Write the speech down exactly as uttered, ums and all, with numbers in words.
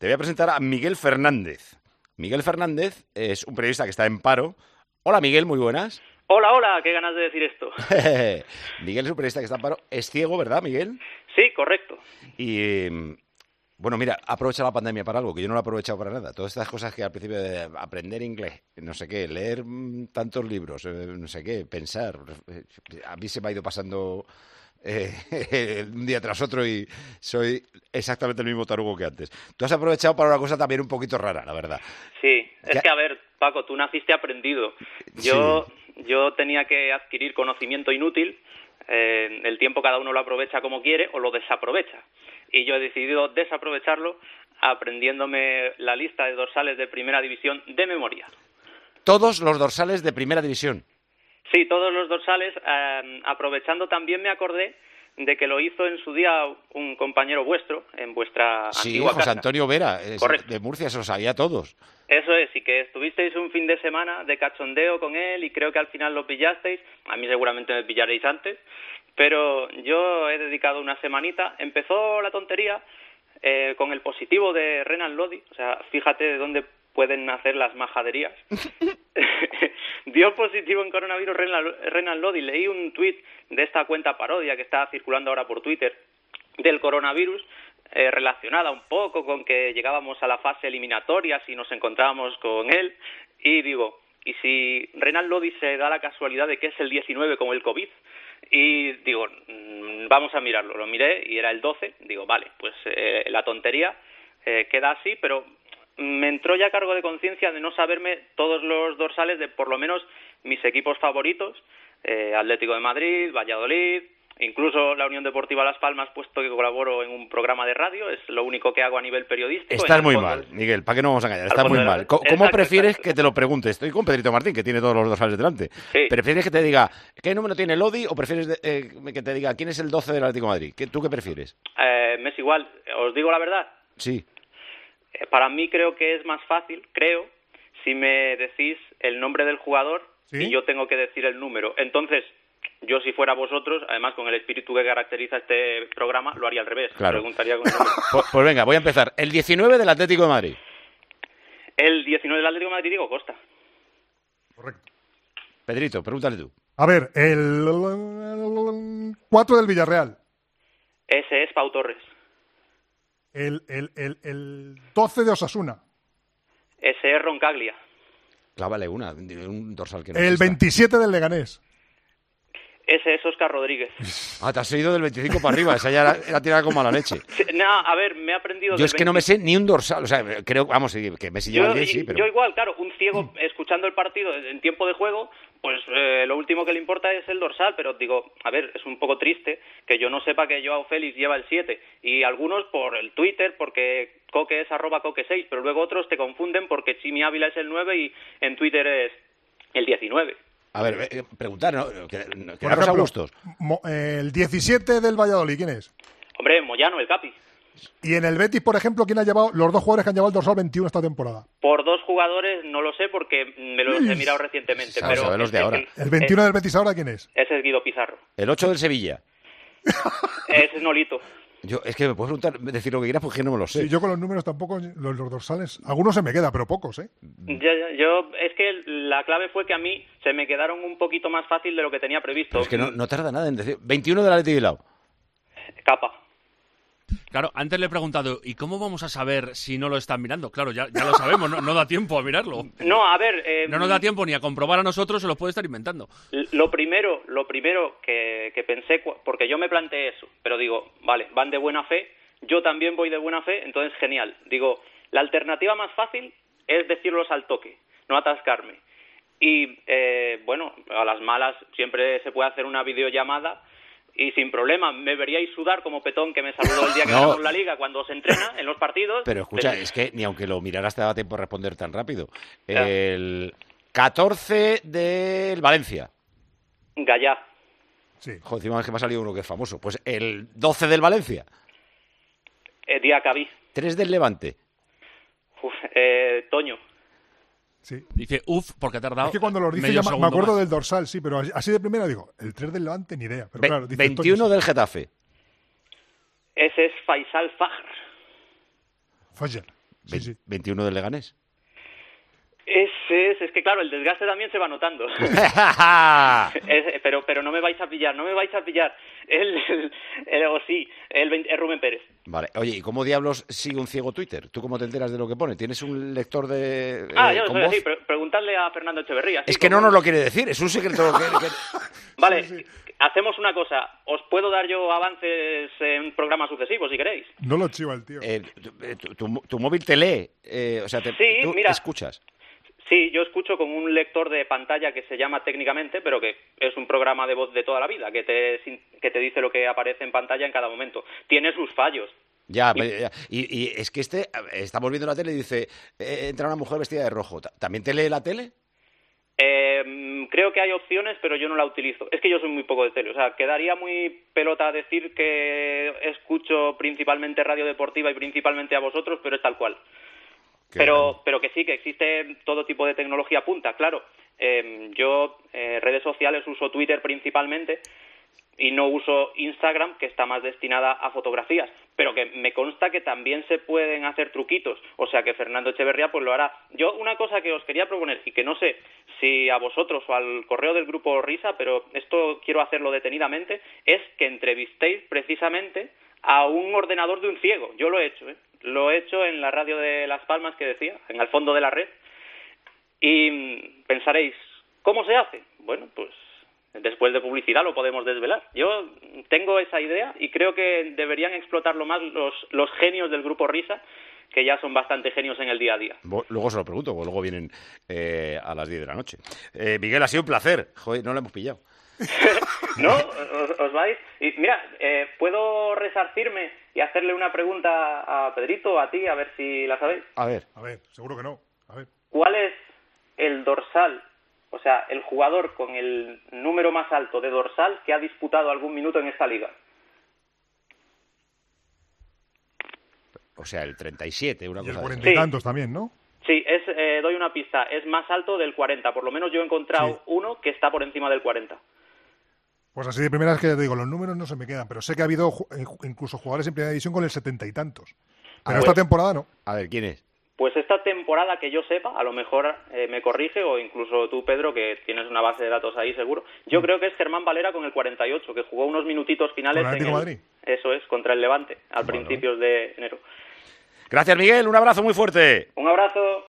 te voy a presentar a Miguel Fernández. Miguel Fernández es un periodista que está en paro. Hola, Miguel, muy buenas. Hola, hola, qué ganas de decir esto. Miguel es un periodista que está en paro. Es ciego, ¿verdad, Miguel? Sí, correcto. Y, bueno, mira, aprovecha la pandemia para algo, que yo no lo he aprovechado para nada. Todas estas cosas que al principio de aprender inglés, no sé qué, leer tantos libros, no sé qué, pensar. A mí se me ha ido pasando eh, un día tras otro y soy exactamente el mismo tarugo que antes. Tú has aprovechado para una cosa también un poquito rara, la verdad. Sí, es que, a ver, Paco, tú naciste aprendido. Yo... Sí. Yo tenía que adquirir conocimiento inútil, eh, el tiempo cada uno lo aprovecha como quiere o lo desaprovecha. Y yo he decidido desaprovecharlo aprendiéndome la lista de dorsales de primera división de memoria. ¿Todos los dorsales de primera división? Sí, todos los dorsales. Eh, aprovechando también me acordé de que lo hizo en su día un compañero vuestro, en vuestra sí, antigua José casa. Antonio Vera, Correcto. De Murcia, se lo sabía todos. Eso es, y que estuvisteis un fin de semana de cachondeo con él y creo que al final lo pillasteis. A mí seguramente me pillaréis antes, pero yo he dedicado una semanita. Empezó la tontería eh, con el positivo de Renan Lodi, o sea, fíjate de dónde pueden nacer las majaderías. Dio positivo en coronavirus Renan, Renan Lodi. Leí un tuit de esta cuenta parodia que está circulando ahora por Twitter del coronavirus, eh, relacionada un poco con que llegábamos a la fase eliminatoria si nos encontrábamos con él, y digo, ¿y si Renan Lodi se da la casualidad de que es el diecinueve como el COVID? Y digo, mmm, vamos a mirarlo. Lo miré y era el doce. Digo, vale, pues eh, la tontería eh, queda así, pero me entró ya cargo de conciencia de no saberme todos los dorsales de por lo menos mis equipos favoritos, eh, Atlético de Madrid, Valladolid, incluso la Unión Deportiva Las Palmas, puesto que colaboro en un programa de radio, es lo único que hago a nivel periodístico. Estás muy mal, Miguel, ¿para qué no vamos a engañar? Estás muy mal. ¿Cómo exacto, prefieres exacto. que te lo pregunte? Estoy con Pedrito Martín, que tiene todos los dorsales delante. Sí. ¿Prefieres que te diga qué número tiene Lodi o prefieres eh, que te diga quién es el doce del Atlético de Madrid? ¿Tú qué prefieres? Eh, me es igual. ¿Os digo la verdad? Sí. Eh, para mí creo que es más fácil, creo, si me decís el nombre del jugador ¿Sí? y yo tengo que decir el número. Entonces, yo si fuera vosotros, además con el espíritu que caracteriza este programa, lo haría al revés. Claro. Preguntaría con el número. Pues, pues venga, voy a empezar. El diecinueve del Atlético de Madrid. El diecinueve del Atlético de Madrid, digo Costa. Correcto. Pedrito, pregúntale tú. A ver, el cuatro del Villarreal. Ese es Pau Torres. El, el, el, el doce de Osasuna. Ese es Roncaglia. Clávale una, un dorsal que no El exista. veintisiete del Leganés. Ese es Óscar Rodríguez. Ah, te has seguido del veinticinco para arriba. Esa ya era, era tirada con mala leche. Sí, no, a ver, me he aprendido... Yo es que veinte... no me sé ni un dorsal. O sea, creo, vamos, que Messi lleva diez, sí, pero... Yo igual, claro, un ciego escuchando el partido en tiempo de juego, pues eh, lo último que le importa es el dorsal, pero digo, a ver, es un poco triste que yo no sepa que Joao Félix lleva el siete. Y algunos por el Twitter, porque Coque es arroba Coque seis, pero luego otros te confunden porque Chimi Ávila es el nueve y en Twitter es el diecinueve. A ver, eh, preguntar, ¿no? Que, que Por ejemplo, a gustos. Mo, eh, el diecisiete del Valladolid, ¿quién es? Hombre, Moyano, el Capi. Y en el Betis, por ejemplo, ¿quién ha llevado los dos jugadores que han llevado el dorsal veintiuno esta temporada? Por dos jugadores no lo sé porque me los he mirado recientemente. Sabe, pero sabe los de ahora. El, el veintiuno es, del Betis ahora, ¿quién es? Ese es Guido Pizarro. El ocho del Sevilla. Ese es Nolito. Yo, es que me puedes preguntar, decir lo que quieras porque no me lo sé. Sí, yo con los números tampoco, los, los dorsales, algunos se me quedan, pero pocos, ¿eh? Yo, yo, es que la clave fue que a mí se me quedaron un poquito más fácil de lo que tenía previsto. Pero es que no, no tarda nada en decir. veintiuno del Atleti de Bilbao. Capa. Claro, antes le he preguntado, ¿y cómo vamos a saber si no lo están mirando? Claro, ya, ya lo sabemos, no, no da tiempo a mirarlo. No, a ver... Eh, no nos da tiempo ni a comprobar a nosotros, se los puede estar inventando. Lo primero, lo primero que, que pensé, porque yo me planteé eso, pero digo, vale, van de buena fe, yo también voy de buena fe, entonces genial. Digo, la alternativa más fácil es decirlos al toque, no atascarme. Y, eh, bueno, a las malas siempre se puede hacer una videollamada y sin problema, me veríais sudar como Petón que me saludó el día que no. ganamos la Liga cuando se entrena en los partidos. Pero escucha, pero... es que ni aunque lo miraras te daba tiempo de responder tan rápido. Ya. El catorce del Valencia. Gallá. Sí. Joder, encima es que me ha salido uno que es famoso. Pues el doce del Valencia. Eh, Diacabí. tres del Levante. Uf, eh, Toño. Sí. Dice, uff, porque ha tardado. Es que cuando lo dice ya me acuerdo más. Del dorsal, sí, pero así de primera digo, el tres del Levante ni idea. Pero Ve claro, dice veintiuno Toño, del Getafe. Ese es Faisal Fajr. Fajr. Sí, sí. veintiuno del Leganés. Ese es, es que claro, el desgaste también se va notando. es, pero pero no me vais a pillar, no me vais a pillar. El, el, el o sí, el, el Rubén Pérez. Vale, oye, ¿y cómo diablos sigue un ciego Twitter? ¿Tú cómo te enteras de lo que pone? ¿Tienes un lector de eh, Ah, yo con soy voz? así, pre preguntadle a Fernando Echeverría. Es que no nos lo quiere decir, es un secreto. que, que... Vale, sí, sí. Hacemos una cosa, os puedo dar yo avances en programas sucesivos si queréis. No lo chiva el tío. Eh, tu, tu, tu móvil te lee, eh, o sea, te, sí, tú mira, escuchas. Sí, yo escucho con un lector de pantalla que se llama Técnicamente, pero que es un programa de voz de toda la vida, que te, que te dice lo que aparece en pantalla en cada momento. Tiene sus fallos. Ya, y, ya. y, y es que este, estamos viendo la tele y dice, eh, entra una mujer vestida de rojo. ¿También te lee la tele? Eh, creo que hay opciones, pero yo no la utilizo. Es que yo soy muy poco de tele, o sea, quedaría muy pelota decir que escucho principalmente radio deportiva y principalmente a vosotros, pero es tal cual. Pero, pero que sí, que existe todo tipo de tecnología punta, claro. Eh, yo eh, redes sociales uso Twitter principalmente y no uso Instagram, que está más destinada a fotografías, pero que me consta que también se pueden hacer truquitos, o sea que Fernando Echeverría pues lo hará. Yo una cosa que os quería proponer, y que no sé si a vosotros o al correo del grupo Risa, pero esto quiero hacerlo detenidamente, es que entrevistéis precisamente a un ordenador de un ciego. Yo lo he hecho, ¿eh? Lo he hecho en la radio de Las Palmas que decía, en el fondo de la red, y pensaréis, ¿cómo se hace? Bueno, pues después de publicidad lo podemos desvelar. Yo tengo esa idea y creo que deberían explotarlo más los, los genios del grupo Risa, que ya son bastante genios en el día a día. Luego se lo pregunto, luego vienen eh, a las diez de la noche. Eh, Miguel, ha sido un placer. Joder, no lo hemos pillado. ¿No? ¿Os, os vais? Y mira, eh, ¿puedo resarcirme y hacerle una pregunta a Pedrito, a ti, a ver si la sabéis? A ver. A ver, seguro que no. A ver. ¿Cuál es el dorsal, o sea, el jugador con el número más alto de dorsal que ha disputado algún minuto en esta liga? O sea, el treinta y siete, una y cosa el cuarenta de... y tantos sí. también, ¿no? Sí, es, eh, doy una pista, es más alto del cuarenta, por lo menos yo he encontrado sí. uno que está por encima del cuarenta. Pues así de primeras que te digo, los números no se me quedan, pero sé que ha habido incluso jugadores en primera división con el setenta y tantos. Pero ver, esta temporada no. A ver, ¿quién es? Pues esta temporada que yo sepa, a lo mejor eh, me corrige, o incluso tú, Pedro, que tienes una base de datos ahí seguro. Yo mm. creo que es Germán Valera con el cuarenta y ocho, que jugó unos minutitos finales ¿Con el en el, Madrid? Eso es, contra el Levante, a bueno. principios de enero. Gracias, Miguel. Un abrazo muy fuerte. Un abrazo.